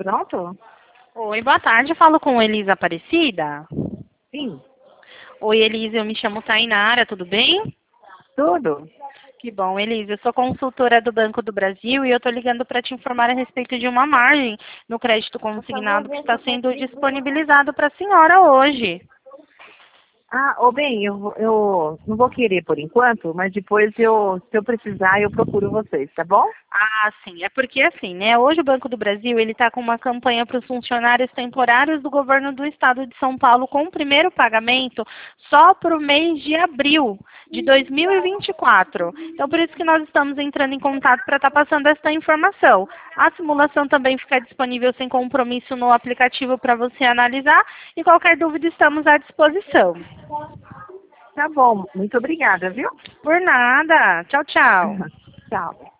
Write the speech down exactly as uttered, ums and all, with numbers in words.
pronto? Oi, boa tarde. Eu falo com Elisa Aparecida. Sim. Oi, Elisa, eu me chamo Tainara, tudo bem? Tudo? Que bom, Elisa. Eu sou consultora do Banco do Brasil e eu estou ligando para te informar a respeito de uma margem no crédito consignado que está sendo disponibilizado para a senhora hoje. Ah, ô bem, eu, vou- eu não vou querer por enquanto, mas depois eu, se eu precisar, eu procuro vocês, tá bom? Ah, sim. É porque assim, né? Hoje o Banco do Brasil ele está com uma campanha para os funcionários temporários do governo do Estado de São Paulo com o primeiro pagamento só para o mês de abril de dois mil e vinte e quatro. Então por isso que nós estamos entrando em contato para estar passando essa informação. A simulação também fica disponível sem compromisso no aplicativo para você analisar e qualquer dúvida estamos à disposição. Tá bom, muito obrigada, viu? Por nada. Tchau, tchau. Tchau.